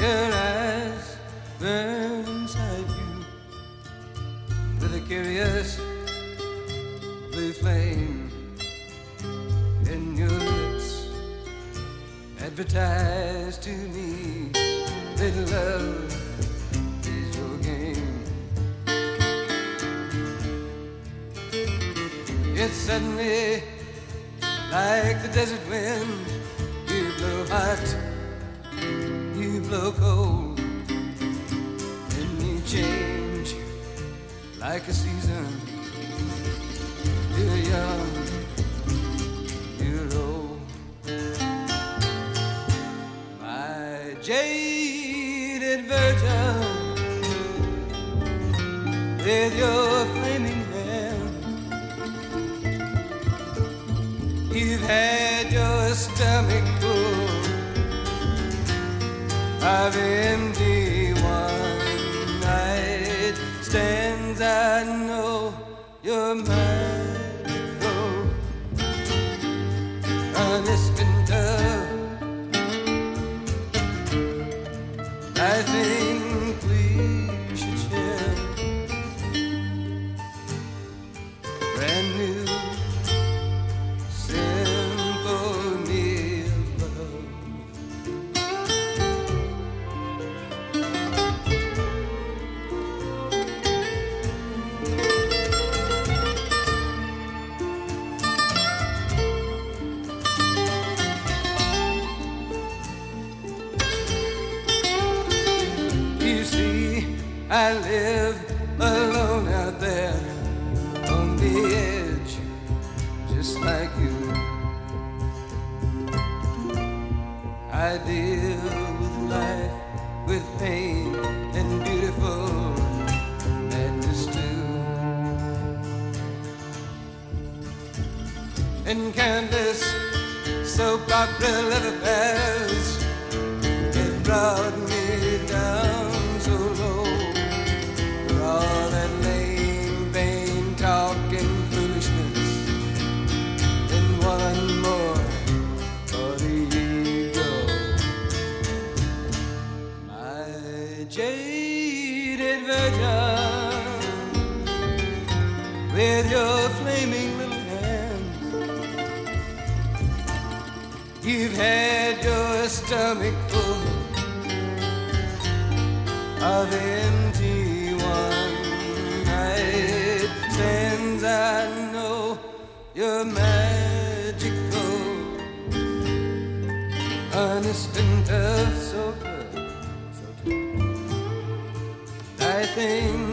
Your eyes burn inside you with a curious blue flame, and your lips advertise to me that love is your game. Yet suddenly, like the desert wind, you blow hot, you blow cold, and you change like a season. You're young, you're old. My jaded virgin, with your flaming hair, you've had your stomach full of empty one-night stands. I know you're magical, honest and tough. I think we should share a brand new symphony of love. You see, I live alone out there on the edge, just like you. I deal with life, with pain and beautiful madness too, and countless soap opera love affairs have brought me down so low. For all that lame, vain talk and foolishness, and one more for the ego. My jaded virgin, with your flaming little hands, you've had your stomach full of empty one-night stands. I know you're magical, honest and tough, so good, so true. I think